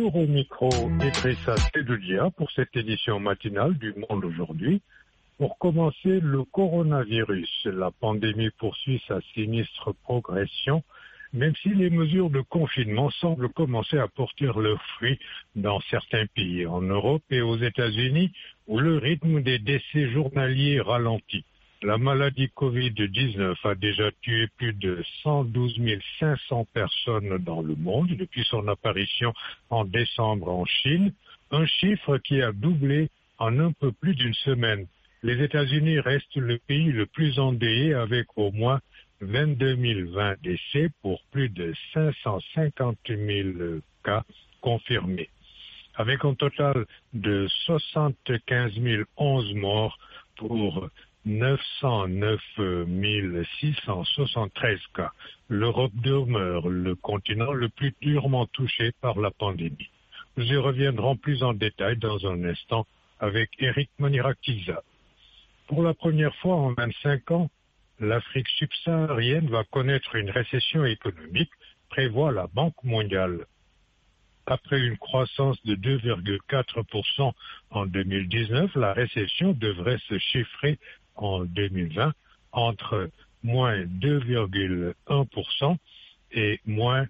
Bonjour, au micro Idrissa Seloudia pour cette édition matinale du Monde aujourd'hui. Pour commencer, le coronavirus. La pandémie poursuit sa sinistre progression, même si les mesures de confinement semblent commencer à porter leurs fruits dans certains pays, en Europe et aux États-Unis, où le rythme des décès journaliers ralentit. La maladie Covid-19 a déjà tué plus de 112 500 personnes dans le monde depuis son apparition en décembre en Chine, un chiffre qui a doublé en un peu plus d'une semaine. Les États-Unis restent le pays le plus endeuillé avec au moins 22 020 décès pour plus de 550 000 cas confirmés, avec un total de 75 011 morts pour 909 673 cas. L'Europe demeure le continent le plus durement touché par la pandémie. Nous y reviendrons plus en détail dans un instant avec Eric Manirakiza. Pour la première fois en 25 ans, l'Afrique subsaharienne va connaître une récession économique, prévoit la Banque mondiale. Après une croissance de 2,4% en 2019, la récession devrait se chiffrer en 2020 entre moins 2,1% et moins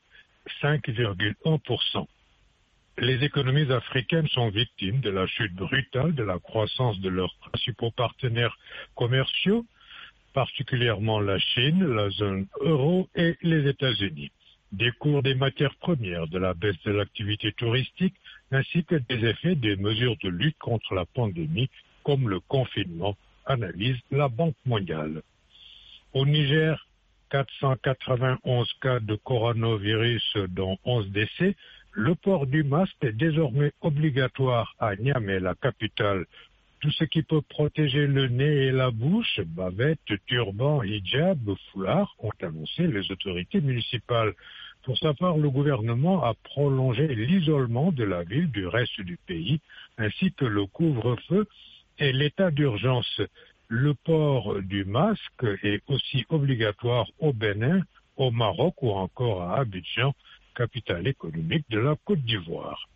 5,1%. Les économies africaines sont victimes de la chute brutale de la croissance de leurs principaux partenaires commerciaux, particulièrement la Chine, la zone euro et les États-Unis. Des cours des matières premières, de la baisse de l'activité touristique, ainsi que des effets des mesures de lutte contre la pandémie, comme le confinement, analyse la Banque mondiale. Au Niger, 491 cas de coronavirus, dont 11 décès. Le port du masque est désormais obligatoire à Niamey, la capitale. Tout ce qui peut protéger le nez et la bouche, bavette, turban, hijab, foulard, ont annoncé les autorités municipales. Pour sa part, le gouvernement a prolongé l'isolement de la ville du reste du pays, ainsi que le couvre-feu et l'état d'urgence. Le port du masque est aussi obligatoire au Bénin, au Maroc ou encore à Abidjan, capitale économique de la Côte d'Ivoire.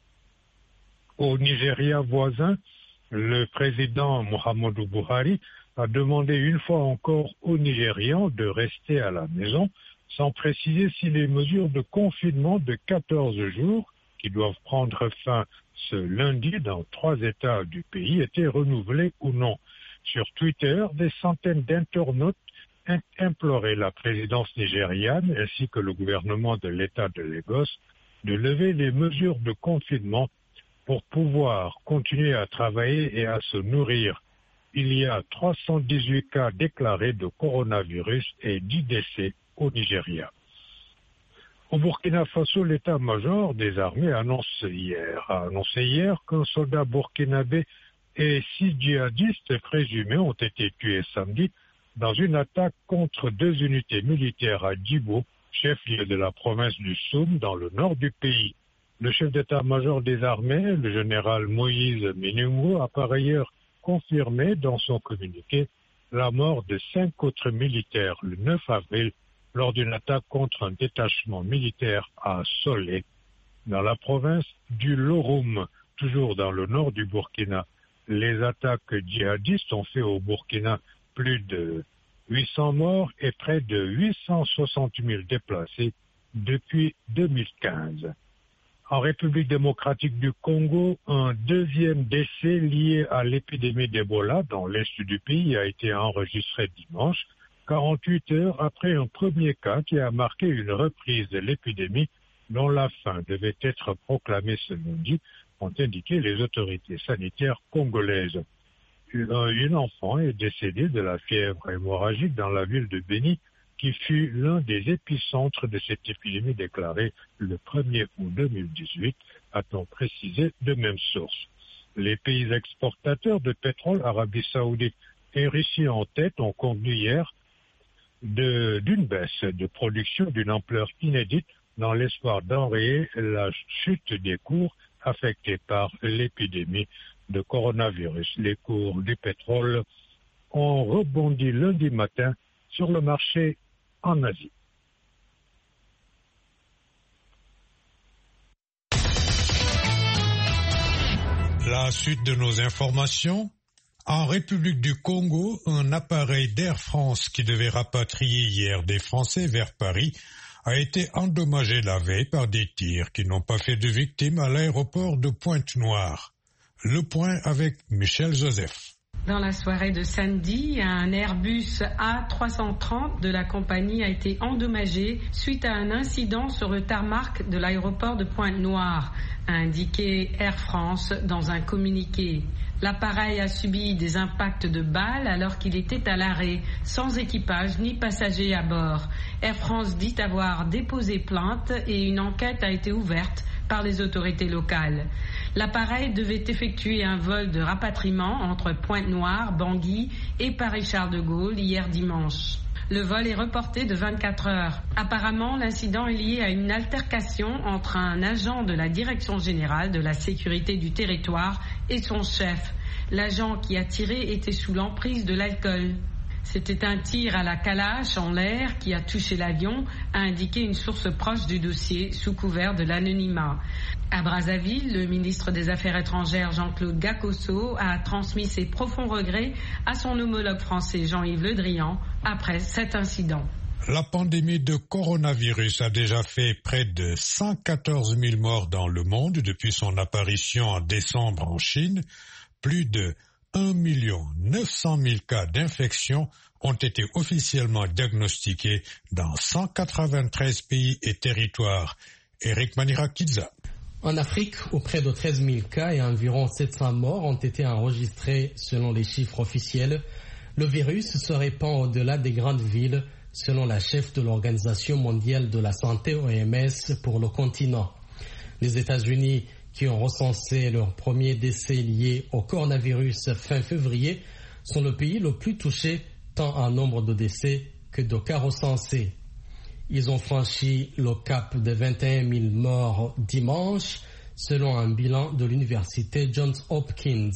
Au Nigeria voisin, le président Muhammadu Buhari a demandé une fois encore aux Nigérians de rester à la maison, sans préciser si les mesures de confinement de 14 jours, qui doivent prendre fin ce lundi dans 3 États du pays, étaient renouvelées ou non. Sur Twitter, des centaines d'internautes imploraient la présidence nigériane ainsi que le gouvernement de l'État de Lagos de lever les mesures de confinement pour pouvoir continuer à travailler et à se nourrir. Il y a 318 cas déclarés de coronavirus et 10 décès au Nigeria. Au Burkina Faso, l'état-major des armées a annoncé hier qu'un soldat burkinabé et 6 djihadistes présumés ont été tués samedi dans une attaque contre 2 unités militaires à Djibo, chef-lieu de la province du Soum, dans le nord du pays. Le chef d'état-major des armées, le général Moïse Minungo, a par ailleurs confirmé dans son communiqué la mort de 5 autres militaires le 9 avril lors d'une attaque contre un détachement militaire à Solé, dans la province du Loroum, toujours dans le nord du Burkina. Les attaques djihadistes ont fait au Burkina plus de 800 morts et près de 860 000 déplacés depuis 2015. En République démocratique du Congo, un deuxième décès lié à l'épidémie d'Ebola dans l'est du pays a été enregistré dimanche, 48 heures après un premier cas qui a marqué une reprise de l'épidémie dont la fin devait être proclamée ce lundi, ont indiqué les autorités sanitaires congolaises. Une enfant est décédée de la fièvre hémorragique dans la ville de Beni, qui fut l'un des épicentres de cette épidémie déclarée le 1er août 2018, a-t-on précisé de même source. Les pays exportateurs de pétrole, Arabie Saoudite et Russie en tête, ont convenu hier d'une baisse de production d'une ampleur inédite dans l'espoir d'enrayer la chute des cours affectés par l'épidémie de coronavirus. Les cours du pétrole ont rebondi lundi matin sur le marché en Asie. La suite de nos informations. En République du Congo, un appareil d'Air France qui devait rapatrier hier des Français vers Paris a été endommagé la veille par des tirs qui n'ont pas fait de victimes à l'aéroport de Pointe-Noire. Le point avec Michel Joseph. Dans la soirée de samedi, un Airbus A330 de la compagnie a été endommagé suite à un incident sur le tarmac de l'aéroport de Pointe-Noire, a indiqué Air France dans un communiqué. L'appareil a subi des impacts de balles alors qu'il était à l'arrêt, sans équipage ni passagers à bord. Air France dit avoir déposé plainte et une enquête a été ouverte par les autorités locales. L'appareil devait effectuer un vol de rapatriement entre Pointe-Noire, Bangui et Paris-Charles de Gaulle hier dimanche. Le vol est reporté de 24 heures. Apparemment, l'incident est lié à une altercation entre un agent de la Direction générale de la sécurité du territoire et son chef. L'agent qui a tiré était sous l'emprise de l'alcool. C'était un tir à la calache en l'air qui a touché l'avion, a indiqué une source proche du dossier sous couvert de l'anonymat. À Brazzaville, le ministre des Affaires étrangères Jean-Claude Gakosso a transmis ses profonds regrets à son homologue français Jean-Yves Le Drian après cet incident. La pandémie de coronavirus a déjà fait près de 114 000 morts dans le monde depuis son apparition en décembre en Chine. Plus de 1 900 000 cas d'infection ont été officiellement diagnostiqués dans 193 pays et territoires. Eric Manirakidza. En Afrique, où près de 13 000 cas et environ 700 morts ont été enregistrés selon les chiffres officiels, le virus se répand au-delà des grandes villes, selon la chef de l'Organisation mondiale de la santé OMS pour le continent. Les États-Unis, qui ont recensé leurs premiers décès liés au coronavirus fin février, sont le pays le plus touché tant en nombre de décès que de cas recensés. Ils ont franchi le cap de 21 000 morts dimanche, selon un bilan de l'université Johns Hopkins.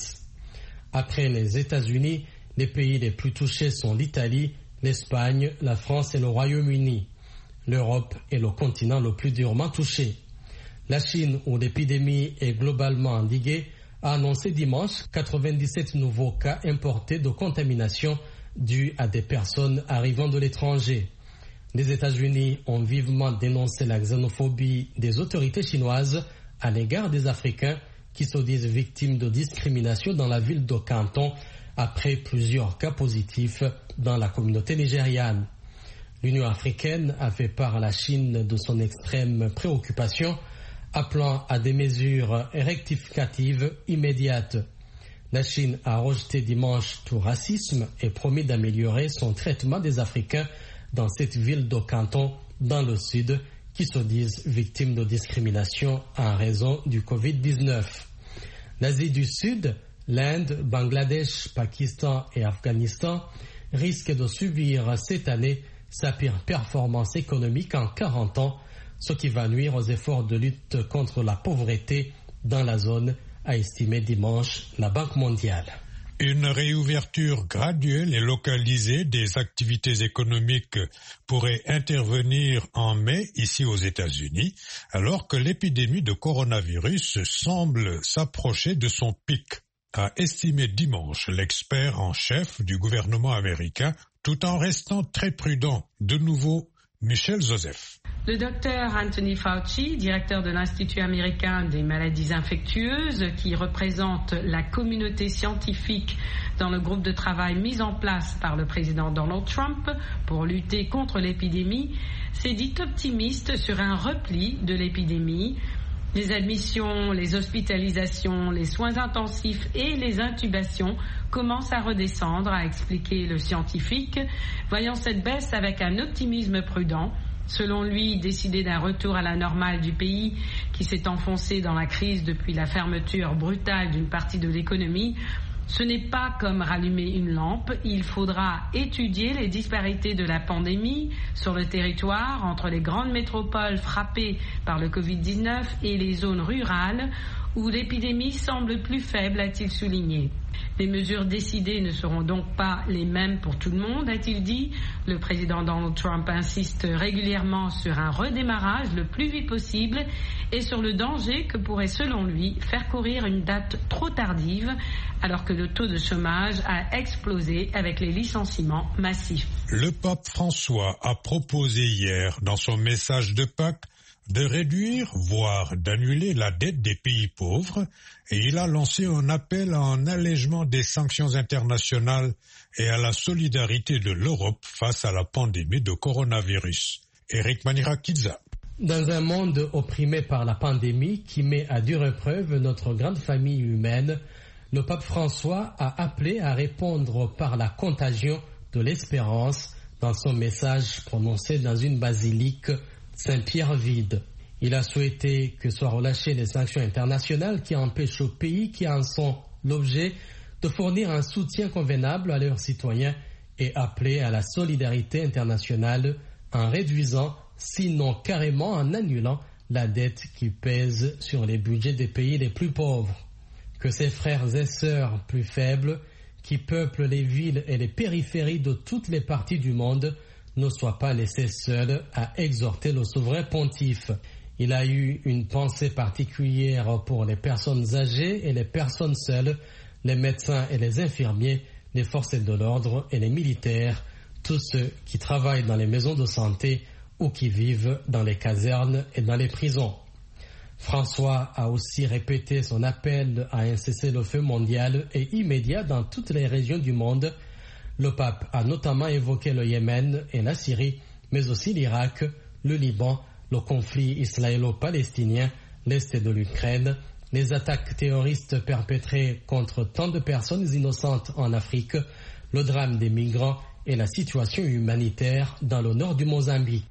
Après les États-Unis, les pays les plus touchés sont l'Italie, l'Espagne, la France et le Royaume-Uni. L'Europe est le continent le plus durement touché. La Chine, où l'épidémie est globalement endiguée, a annoncé dimanche 97 nouveaux cas importés de contamination dus à des personnes arrivant de l'étranger. Les États-Unis ont vivement dénoncé la xénophobie des autorités chinoises à l'égard des Africains qui se disent victimes de discrimination dans la ville de Canton après plusieurs cas positifs dans la communauté nigériane. L'Union africaine a fait part à la Chine de son extrême préoccupation, appelant à des mesures rectificatives immédiates. La Chine a rejeté dimanche tout racisme et promis d'améliorer son traitement des Africains dans cette ville de Canton, dans le sud, qui se disent victimes de discrimination en raison du Covid-19. L'Asie du Sud, l'Inde, Bangladesh, Pakistan et Afghanistan risquent de subir cette année sa pire performance économique en 40 ans, ce qui va nuire aux efforts de lutte contre la pauvreté dans la zone, a estimé dimanche la Banque mondiale. Une réouverture graduelle et localisée des activités économiques pourrait intervenir en mai ici aux États-Unis, alors que l'épidémie de coronavirus semble s'approcher de son pic, a estimé dimanche l'expert en chef du gouvernement américain, tout en restant très prudent. De nouveau, Michel Joseph. Le docteur Anthony Fauci, directeur de l'Institut américain des maladies infectieuses, qui représente la communauté scientifique dans le groupe de travail mis en place par le président Donald Trump pour lutter contre l'épidémie, s'est dit optimiste sur un repli de l'épidémie. Les admissions, les hospitalisations, les soins intensifs et les intubations commencent à redescendre, a expliqué le scientifique, voyant cette baisse avec un optimisme prudent. Selon lui, décider d'un retour à la normale du pays qui s'est enfoncé dans la crise depuis la fermeture brutale d'une partie de l'économie, ce n'est pas comme rallumer une lampe. Il faudra étudier les disparités de la pandémie sur le territoire entre les grandes métropoles frappées par le Covid-19 et les zones rurales où l'épidémie semble plus faible, a-t-il souligné. Les mesures décidées ne seront donc pas les mêmes pour tout le monde, a-t-il dit. Le président Donald Trump insiste régulièrement sur un redémarrage le plus vite possible et sur le danger que pourrait, selon lui, faire courir une date trop tardive, alors que le taux de chômage a explosé avec les licenciements massifs. Le pape François a proposé hier, dans son message de Pâques, de réduire, voire d'annuler la dette des pays pauvres, et il a lancé un appel à un allègement des sanctions internationales et à la solidarité de l'Europe face à la pandémie de coronavirus. Eric Manirakidza. Dans un monde opprimé par la pandémie qui met à dure épreuve notre grande famille humaine, le pape François a appelé à répondre par la contagion de l'espérance dans son message prononcé dans une basilique Saint-Pierre vide. Il a souhaité que soient relâchées les sanctions internationales qui empêchent aux pays qui en sont l'objet de fournir un soutien convenable à leurs citoyens et appelé à la solidarité internationale en réduisant, sinon carrément en annulant, la dette qui pèse sur les budgets des pays les plus pauvres. Que ses frères et sœurs plus faibles, qui peuplent les villes et les périphéries de toutes les parties du monde, ne soient pas laissés seuls à exhorter le souverain pontife. Il a eu une pensée particulière pour les personnes âgées et les personnes seules, les médecins et les infirmiers, les forces de l'ordre et les militaires, tous ceux qui travaillent dans les maisons de santé ou qui vivent dans les casernes et dans les prisons. François a aussi répété son appel à un cessez-le-feu mondial et immédiat dans toutes les régions du monde. Le pape a notamment évoqué le Yémen et la Syrie, mais aussi l'Irak, le Liban, le conflit israélo-palestinien, l'Est de l'Ukraine, les attaques terroristes perpétrées contre tant de personnes innocentes en Afrique, le drame des migrants et la situation humanitaire dans le nord du Mozambique.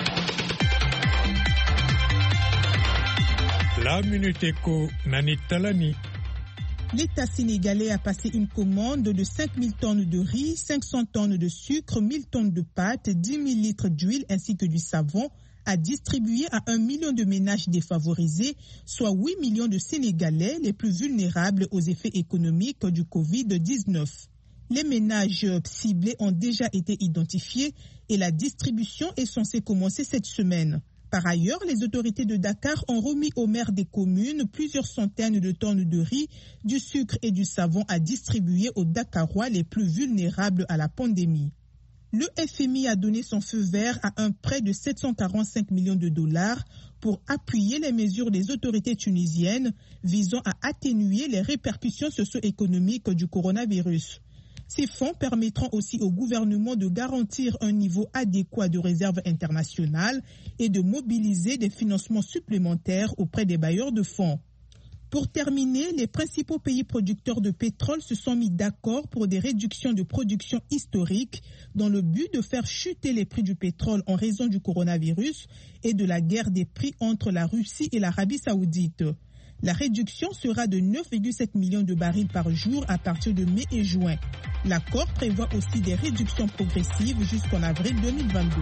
La Minute Éco, Nani Talani. L'État sénégalais a passé une commande de 5 000 tonnes de riz, 500 tonnes de sucre, 1 000 tonnes de pâtes, 10 000 litres d'huile ainsi que du savon à distribuer à 1 million de ménages défavorisés, soit 8 millions de Sénégalais les plus vulnérables aux effets économiques du Covid-19. Les ménages ciblés ont déjà été identifiés et la distribution est censée commencer cette semaine. Par ailleurs, les autorités de Dakar ont remis aux maires des communes plusieurs centaines de tonnes de riz, du sucre et du savon à distribuer aux Dakarois les plus vulnérables à la pandémie. Le FMI a donné son feu vert à un prêt de 745 millions de dollars pour appuyer les mesures des autorités tunisiennes visant à atténuer les répercussions socio-économiques du coronavirus. Ces fonds permettront aussi au gouvernement de garantir un niveau adéquat de réserve internationale et de mobiliser des financements supplémentaires auprès des bailleurs de fonds. Pour terminer, les principaux pays producteurs de pétrole se sont mis d'accord pour des réductions de production historiques dans le but de faire chuter les prix du pétrole en raison du coronavirus et de la guerre des prix entre la Russie et l'Arabie saoudite. La réduction sera de 9,7 millions de barils par jour à partir de mai et juin. L'accord prévoit aussi des réductions progressives jusqu'en avril 2022.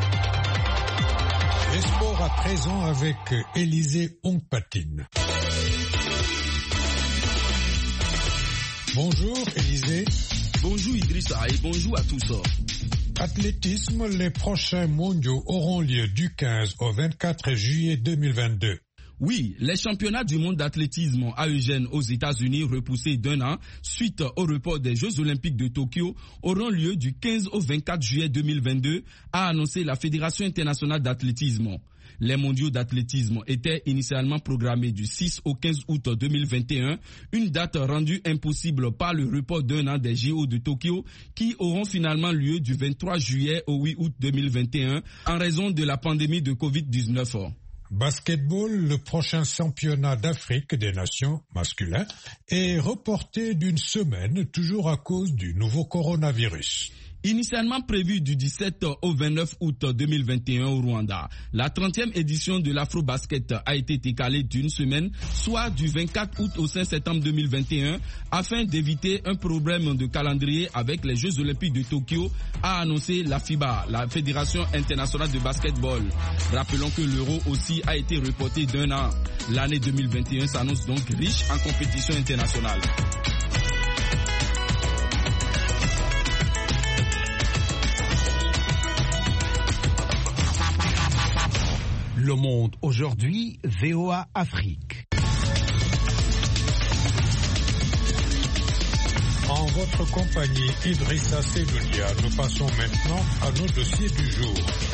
Les sports à présent avec Élisée Ongpatine. Bonjour Élisée. Bonjour Idrissa et bonjour à tous. Athlétisme, les prochains mondiaux auront lieu du 15 au 24 juillet 2022. Oui, les championnats du monde d'athlétisme à Eugène aux États-Unis, repoussés d'1 an suite au report des Jeux Olympiques de Tokyo, auront lieu du 15 au 24 juillet 2022, a annoncé la Fédération internationale d'athlétisme. Les mondiaux d'athlétisme étaient initialement programmés du 6 au 15 août 2021, une date rendue impossible par le report d'1 an des JO de Tokyo qui auront finalement lieu du 23 juillet au 8 août 2021 en raison de la pandémie de Covid-19. Basketball, le prochain championnat d'Afrique des nations masculin est reporté d'une semaine, toujours à cause du nouveau coronavirus. Initialement prévu du 17 au 29 août 2021 au Rwanda, la 30e édition de l'Afro-Basket a été décalée d'une semaine, soit du 24 août au 5 septembre 2021, afin d'éviter un problème de calendrier avec les Jeux Olympiques de Tokyo, a annoncé la FIBA, la Fédération internationale de basketball. Rappelons que l'Euro aussi a été reporté d'1 an. L'année 2021 s'annonce donc riche en compétition internationale. Le Monde aujourd'hui, VOA Afrique. En votre compagnie, Idrissa Seloudia, nous passons maintenant à nos dossiers du jour.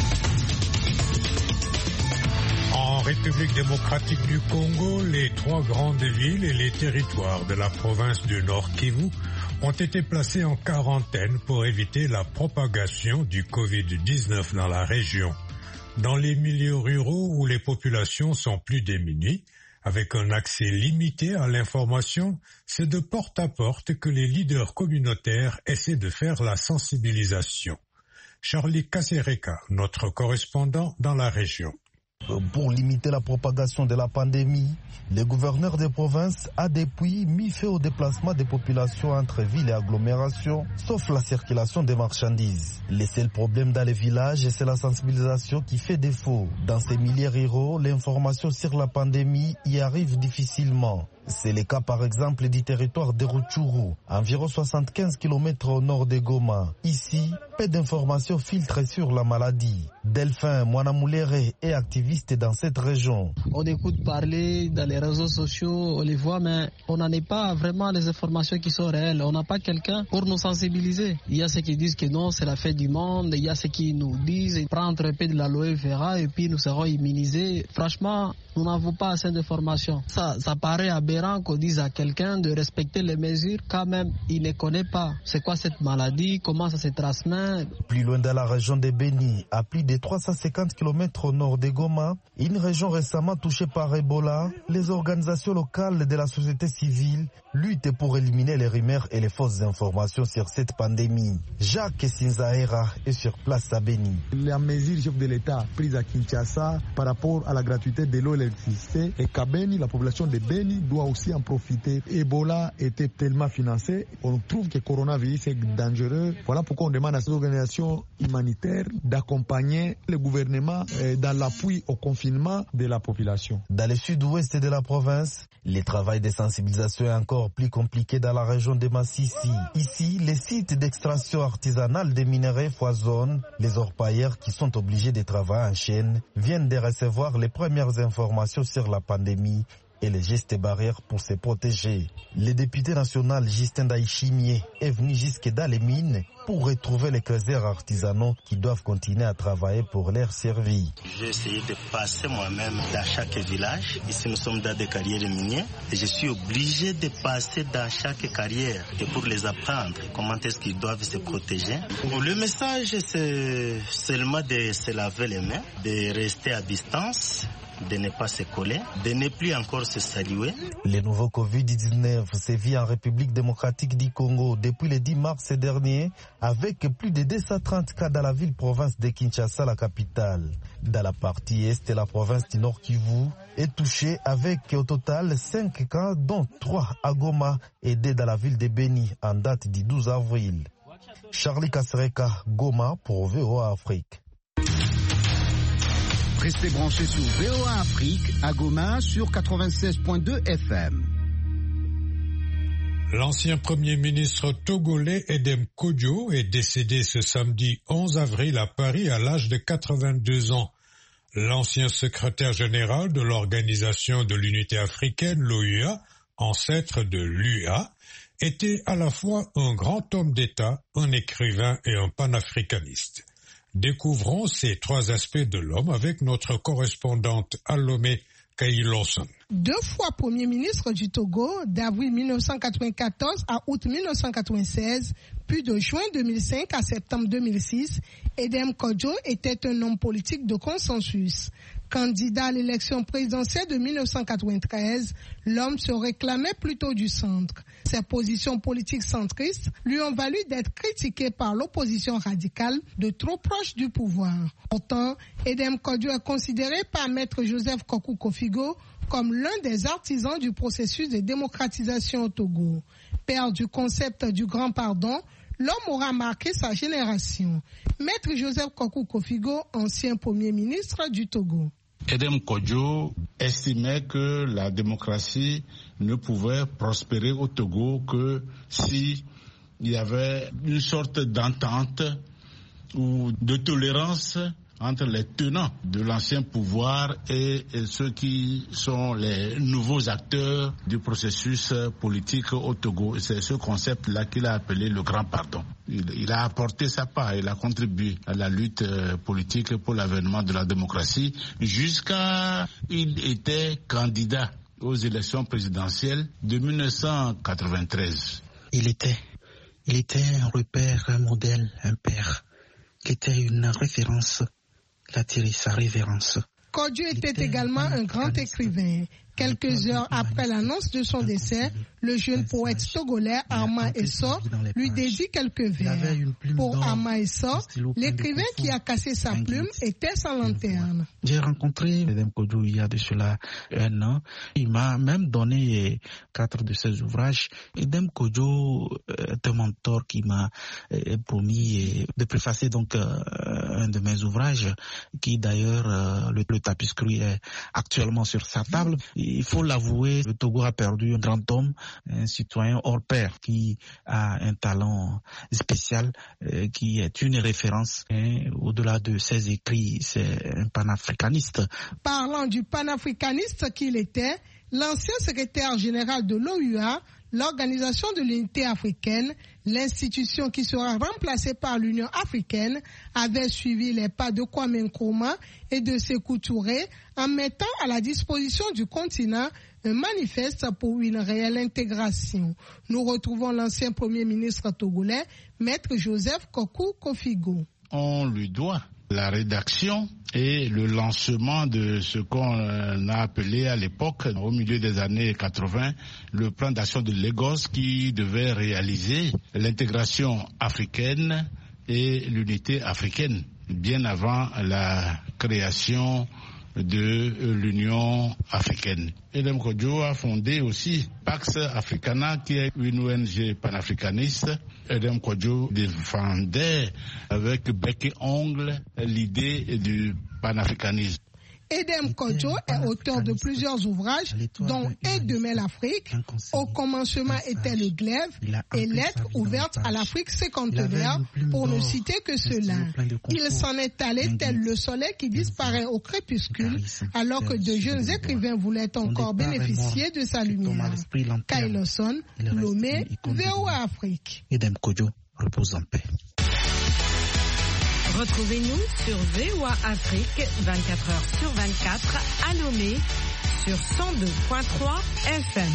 En République démocratique du Congo, les 3 grandes villes et les territoires de la province du Nord Kivu ont été placés en quarantaine pour éviter la propagation du Covid-19 dans la région. Dans les milieux ruraux où les populations sont plus démunies, avec un accès limité à l'information, c'est de porte à porte que les leaders communautaires essaient de faire la sensibilisation. Charlie Kasereka, notre correspondant dans la région. Pour limiter la propagation de la pandémie, le gouverneur des provinces a depuis mis fin au déplacement des populations entre villes et agglomérations, sauf la circulation des marchandises. Le seul problème dans les villages, c'est la sensibilisation qui fait défaut. Dans ces milieux ruraux, l'information sur la pandémie y arrive difficilement. C'est le cas par exemple du territoire de Rutshuru, environ 75 km au nord de Goma. Ici, peu d'informations filtrent sur la maladie. Delphin Mwanamulere est activiste dans cette région. On écoute parler dans les réseaux sociaux, on les voit, mais on n'en est pas vraiment les informations qui sont réelles. On n'a pas quelqu'un pour nous sensibiliser. Il y a ceux qui disent que non, c'est la fête du monde. Il y a ceux qui nous disent prendre un peu de l'aloe vera et puis nous serons immunisés. Franchement, nous n'avons pas assez d'informations. Ça paraît aberrant qu'on dise à quelqu'un de respecter les mesures quand même il ne connaît pas. C'est quoi cette maladie, comment ça se transmet. Plus loin dans la région de Beni, à plus de 350 km au nord de Goma, une région récemment touchée par Ebola, les organisations locales de la société civile luttent pour éliminer les rumeurs et les fausses informations sur cette pandémie. Jacques Sinzaera est sur place à Beni. La mesure chef de l'État prise à Kinshasa par rapport à la gratuité de l'eau et l'électricité et qu'à Beni, la population de Beni doit aussi en profiter. Ebola était tellement financé, on trouve que le coronavirus est dangereux. Voilà pourquoi on demande à ces organisations humanitaires d'accompagner le gouvernement dans l'appui au confinement de la population. Dans le sud-ouest de la province, le travail de sensibilisation est encore plus compliqué dans la région de Massissi. Ici, les sites d'extraction artisanale des minerais foisonnent. Les orpailleurs qui sont obligés de travailler en chaîne viennent de recevoir les premières informations sur la pandémie et les gestes barrières pour se protéger. Le député national Justin Daïchimier est venu jusque dans les mines pour retrouver les caseurs artisanaux qui doivent continuer à travailler pour leur servir. J'ai essayé de passer moi-même dans chaque village. Ici, nous sommes dans des carrières minières et je suis obligé de passer dans chaque carrière et pour les apprendre comment est-ce qu'ils doivent se protéger. Le message, c'est seulement de se laver les mains, de rester à distance, de ne pas se coller, de ne plus encore se saluer. Le nouveau Covid-19 sévit en République démocratique du Congo depuis le 10 mars dernier, avec plus de 230 cas dans la ville-province de Kinshasa, la capitale. Dans la partie est, la province du Nord Kivu est touchée avec au total 5 cas, dont 3 à Goma et 2 dans la ville de Beni en date du 12 avril. Charlie Kasereka, Goma pour VOA Afrique. Restez branchés sur VOA Afrique à Goma sur 96.2 FM. L'ancien Premier ministre togolais Edem Kodjo est décédé ce samedi 11 avril à Paris à l'âge de 82 ans. L'ancien secrétaire général de l'Organisation de l'Unité africaine, l'OUA, ancêtre de l'UA, était à la fois un grand homme d'État, un écrivain et un panafricaniste. Découvrons ces 3 aspects de l'homme avec notre correspondante Alomé Kailosson. 2 fois Premier ministre du Togo, d'avril 1994 à août 1996, puis de juin 2005 à septembre 2006, Edem Kodjo était un homme politique de consensus. Candidat à l'élection présidentielle de 1993, l'homme se réclamait plutôt du centre. Ses positions politiques centristes lui ont valu d'être critiqué par l'opposition radicale de trop proche du pouvoir. Pourtant, Edem Kodjo est considéré par Maître Joseph Kokou Kofigo comme l'un des artisans du processus de démocratisation au Togo. Père du concept du grand pardon, l'homme aura marqué sa génération. Maître Joseph Kokou Kofigo, ancien Premier ministre du Togo. Edem Kodjo estimait que la démocratie ne pouvait prospérer au Togo que si il y avait une sorte d'entente ou de tolérance entre les tenants de l'ancien pouvoir et ceux qui sont les nouveaux acteurs du processus politique au Togo. C'est ce concept-là qu'il a appelé le grand pardon. Il a apporté sa part, il a contribué à la lutte politique pour l'avènement de la démocratie jusqu'à il était candidat aux élections présidentielles de 1993. Il était un repère, un modèle, un père. Il était une référence. Il a tiré sa révérence. Kodjo était également un grand écrivain. Quelques heures après l'annonce de son décès, le jeune poète togolais Arma Esso lui dédie quelques vers. Pour Arma Esso, l'écrivain qui a cassé sa plume était sans lanterne. J'ai rencontré Edem Kodjo il y a de cela 1 an. Il m'a même donné 4 de ses ouvrages. Edem Kodjo est un mentor qui m'a promis de préfacer donc un de mes ouvrages, qui d'ailleurs le tapisserie est actuellement sur sa table. Il faut l'avouer, le Togo a perdu un grand homme, un citoyen hors pair qui a un talent spécial, qui est une référence. Au-delà de ses écrits, c'est un panafricaniste. Parlant du panafricaniste qu'il était, l'ancien secrétaire général de l'OUA, l'Organisation de l'Unité africaine, l'institution qui sera remplacée par l'Union africaine, avait suivi les pas de Kwame Nkrumah et de Sékou Touré en mettant à la disposition du continent un manifeste pour une réelle intégration. Nous retrouvons l'ancien Premier ministre togolais, Maître Joseph Kokou Kofigo. On lui doit la rédaction et le lancement de ce qu'on a appelé à l'époque, au milieu des années 80, le plan d'action de Lagos qui devait réaliser l'intégration africaine et l'unité africaine, bien avant la création de l'Union africaine. Edem Kodjo a fondé aussi Pax Africana, qui est une ONG panafricaniste. Edem Kodjo défendait avec bec et ongle l'idée du panafricanisme. Edem Kodjo est auteur de plusieurs ouvrages, dont Aide de l'Afrique, Au commencement était le glaive et Lettres ouvertes à l'Afrique sécentaire, pour ne citer que cela. Il s'en est allé tel le soleil qui disparaît au crépuscule, alors que de jeunes écrivains voulaient encore bénéficier de sa lumière. Kailoson, Lomé, VOA Afrique. Edem Kodjo repose en paix. Retrouvez-nous sur VOA Afrique 24h/24 à Lomé sur 102.3 FM.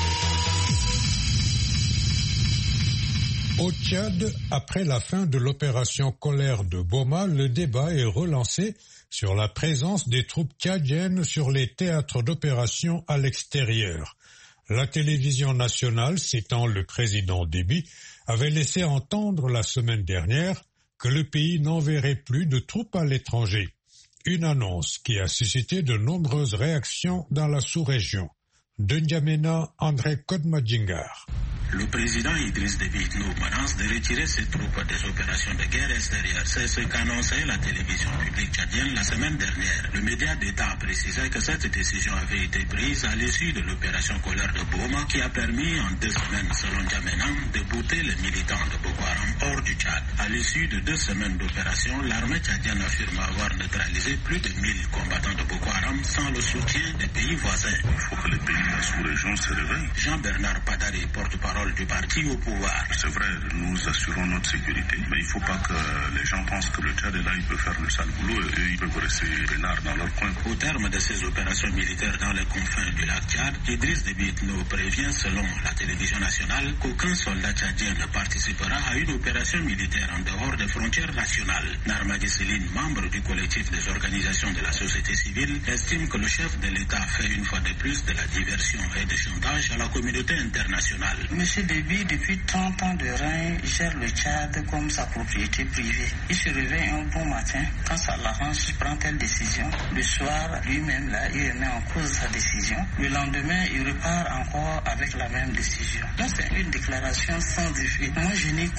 Au Tchad, après la fin de l'opération Colère de Boma, le débat est relancé sur la présence des troupes tchadiennes sur les théâtres d'opération à l'extérieur. La télévision nationale, citant le président Déby, avait laissé entendre la semaine dernière que le pays n'enverrait plus de troupes à l'étranger. Une annonce qui a suscité de nombreuses réactions dans la sous-région. De N'Djamena, André Kodmadjingar. Le président Idriss Déby Itno menace de retirer ses troupes des opérations de guerre extérieures. C'est ce qu'annonçait la télévision publique tchadienne la semaine dernière. Le média d'État a précisé que cette décision avait été prise à l'issue de l'opération Colère de Boma qui a permis en 2 semaines, selon N'Djamena, de bouter les militants de Boko Haram hors du Tchad. À l'issue de 2 semaines d'opération, l'armée tchadienne affirme avoir neutralisé plus de 1000 combattants de Boko Haram sans le soutien des pays voisins. Il faut que les pays de la sous-région se réveillent. Jean-Bernard Padari, porte-parole du parti au pouvoir. C'est vrai, nous assurons notre sécurité, mais il ne faut pas que les gens pensent que le Tchad est là, il peut faire le sale boulot et eux, ils peuvent rester peinards dans leur coin. Au terme de ces opérations militaires dans les confins du lac Tchad, Idriss Déby Itno prévient, selon la télévision nationale, qu'aucun soldat tchadien ne participera à une opération militaire en dehors des frontières nationales. Narmadi Céline, membre du collectif des organisations de la société civile, estime que le chef de l'État fait une fois de plus de la diversion et du chantage à la communauté internationale. Monsieur Déby, depuis 30 ans de règne, gère le Tchad comme sa propriété privée. Il se réveille un bon matin, quand ça l'arrange, il prend telle décision. Le soir, lui-même, là, il remet en cause sa décision. Le lendemain, il repart encore avec la même décision. Là, c'est une déclaration sans effet. Moi, je n'y crois pas.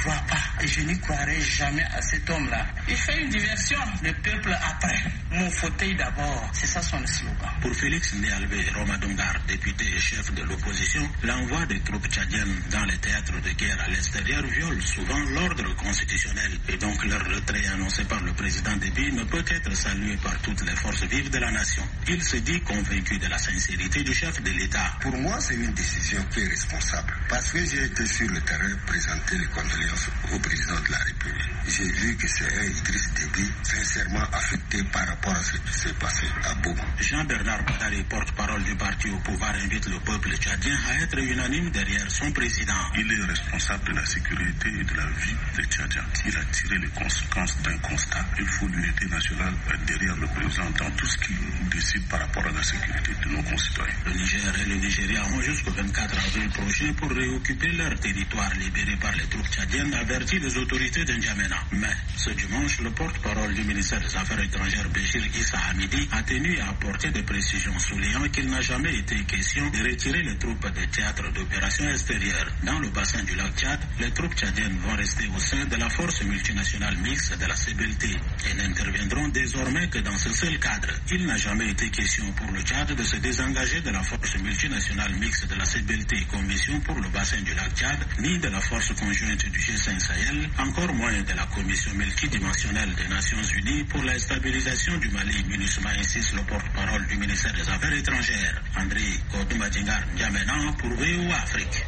Et je n'y croirai jamais à cet homme-là. Il fait une diversion. Le peuple après. Mon fauteuil d'abord. C'est ça son slogan. Pour Félix Ndéalvé Romadongar, député et chef de l'opposition, l'envoi des troupes tchadiennes dans les théâtres de guerre à l'extérieur viole souvent l'ordre constitutionnel. Et donc leur retrait annoncé par le président Déby ne peut être salué par toutes les forces vives de la nation. Il se dit convaincu de la sincérité du chef de l'État. Pour moi, c'est une décision qui est responsable. Parce que j'ai été sur le terrain présenter les condoléances au président de la République. J'ai vu que c'est un Idriss Déby sincèrement affecté par rapport à ce qui s'est passé à Bobo. Jean-Bernard Badari, porte-parole du parti au pouvoir, invite le peuple tchadien à être unanime derrière son président. Il est responsable de la sécurité et de la vie des Tchadiens. Il a tiré les conséquences d'un constat. Il faut l'unité nationale derrière le président dans tout ce qu'il décide par rapport à la sécurité de nos concitoyens. Le Niger et le Nigeria ont jusqu'au 24 avril prochain pour réoccuper leur territoire libéré par les troupes tchadiennes, averti des autorités de N'Djamena. Mais ce dimanche, le porte-parole du ministère des Affaires étrangères, Béchir Issa Hamidi, a tenu à apporter des précisions, soulignant qu'il n'a jamais été question de retirer les troupes des théâtres d'opérations extérieures. Dans le bassin du lac Tchad, les troupes tchadiennes vont rester au sein de la force multinationale mixte de la CBLT et n'interviendront désormais que dans ce seul cadre. Il n'a jamais été question pour le Tchad de se désengager de la force multinationale mixte de la CBLT, Commission pour le bassin du lac Tchad, ni de la force conjointe du G5 Sahel, encore moins de la Commission multidimensionnelle des Nations Unies pour la stabilisation du Mali, MINUSMA, insiste le porte-parole du ministère des Affaires étrangères. André Kodoumadingar N'Djamena pour VOA Afrique.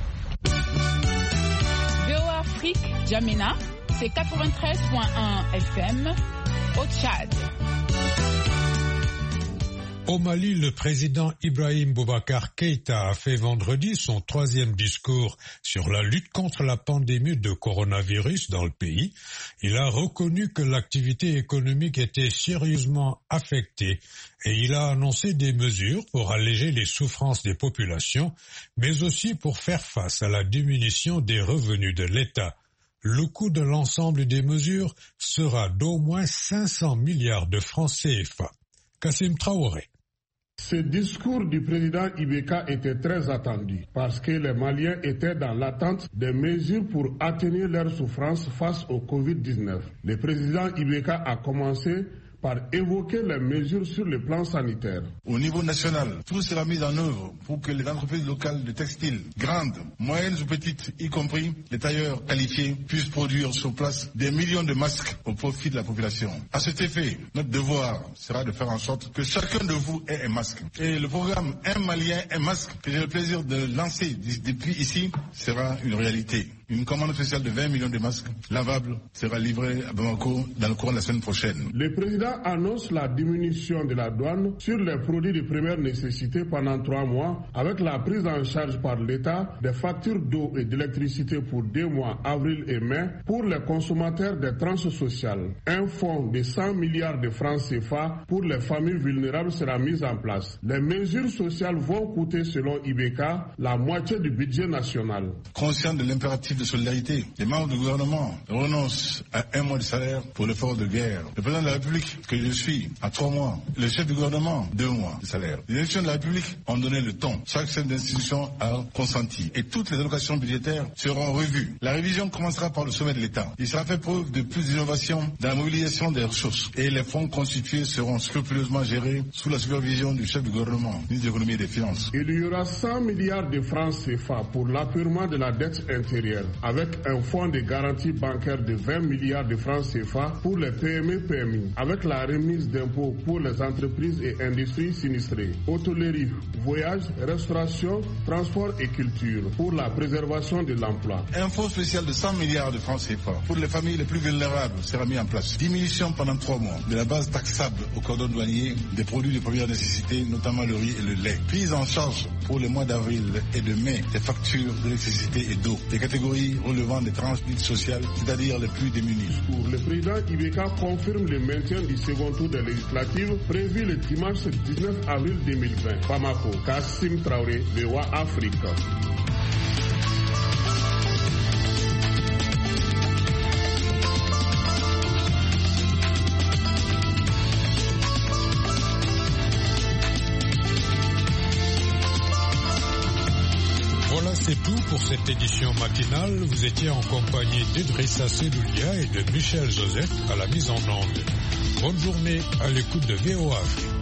VOA Afrique, N'Djamena, c'est 93.1 FM au Tchad. Au Mali, le président Ibrahim Boubacar Keïta a fait vendredi son 3e discours sur la lutte contre la pandémie de coronavirus dans le pays. Il a reconnu que l'activité économique était sérieusement affectée et il a annoncé des mesures pour alléger les souffrances des populations, mais aussi pour faire face à la diminution des revenus de l'État. Le coût de l'ensemble des mesures sera d'au moins 500 milliards de francs CFA. Kassim Traoré. Ce discours du président Ibeka était très attendu parce que les Maliens étaient dans l'attente des mesures pour atténuer leurs souffrances face au Covid-19. Le président Ibeka a commencé par évoquer les mesures sur le plan sanitaire. Au niveau national, tout sera mis en œuvre pour que les entreprises locales de textile, grandes, moyennes ou petites, y compris les tailleurs qualifiés, puissent produire sur place des millions de masques au profit de la population. À cet effet, notre devoir sera de faire en sorte que chacun de vous ait un masque. Et le programme Un Malien, un masque, que j'ai le plaisir de lancer depuis ici, sera une réalité. Une commande spéciale de 20 millions de masques lavables sera livrée à Bamako dans le courant de la semaine prochaine. Le président annonce la diminution de la douane sur les produits de première nécessité pendant 3 mois avec la prise en charge par l'État des factures d'eau et d'électricité pour 2 mois, avril et mai, pour les consommateurs des tranches sociales. Un fonds de 100 milliards de francs CFA pour les familles vulnérables sera mis en place. Les mesures sociales vont coûter, selon Ibeka, la moitié du budget national. Conscient de l'impératif de solidarité, les membres du gouvernement renoncent à 1 mois de salaire pour l'effort de guerre. Le président de la République, que je suis, à 3 mois. Le chef du gouvernement, 2 mois de salaire. Les élections de la République ont donné le ton. Chaque chef d'institution a consenti. Et toutes les allocations budgétaires seront revues. La révision commencera par le sommet de l'État. Il sera fait preuve de plus d'innovation dans la mobilisation des ressources. Et les fonds constitués seront scrupuleusement gérés sous la supervision du chef du gouvernement, ministre de l'économie et des finances. Il y aura 100 milliards de francs CFA pour l'appurement de la dette intérieure, avec un fonds de garantie bancaire de 20 milliards de francs CFA pour les PME-PMI, avec la remise d'impôts pour les entreprises et industries sinistrées, hôtellerie, voyage, restauration, transport et culture, pour la préservation de l'emploi. Un fonds spécial de 100 milliards de francs CFA pour les familles les plus vulnérables sera mis en place. Diminution pendant 3 mois de la base taxable au cordon douanier des produits de première nécessité, notamment le riz et le lait. Prise en charge pour les mois d'avril et de mai des factures d'électricité et d'eau, des catégories relevant des tranches dites sociales, c'est-à-dire les plus démunis. Pour le président Ibeka confirme le maintien du second tour des législatives prévu le dimanche 19 avril 2020. Bamako, Kassim Traoré, VOA Afrique. Voilà, c'est tout pour cette édition matinale. Vous étiez en compagnie d'Idrissa Seloulia et de Michel Joseph à la mise en onde. Bonne journée à l'écoute de VOA Afrique.